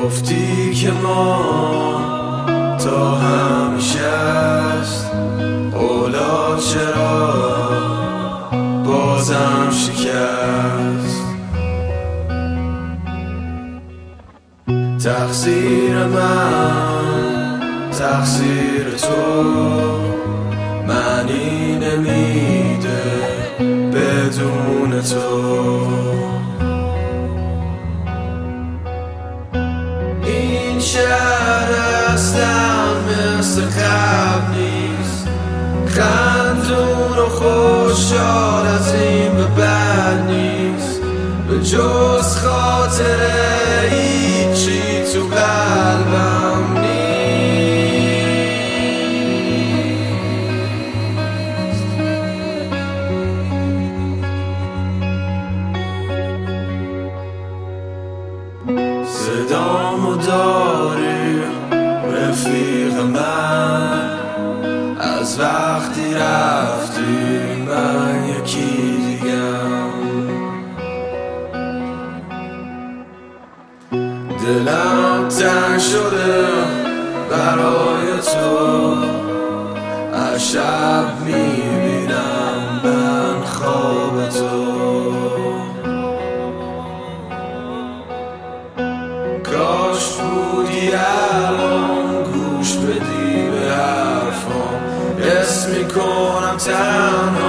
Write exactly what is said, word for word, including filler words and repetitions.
گفتی که ما تا همیشه است، اولاد چرا بازم شکست؟ تقصیر من، تقصیر تو، معنی نمیده بدون تو. این شهر اصلا مثل قبل نیست، خندون و خوشحال از این به بد نیست، به جز خاطره هیچی تو قلبم نیست. صدامو داری رفیق من، از وقتی رفتی من یکی دیگم. دلم تنگ شده برای تو، از شب میبینم من خواب تو. کاش بودی الان گوش بدی به حرفام، حس میکنم تنها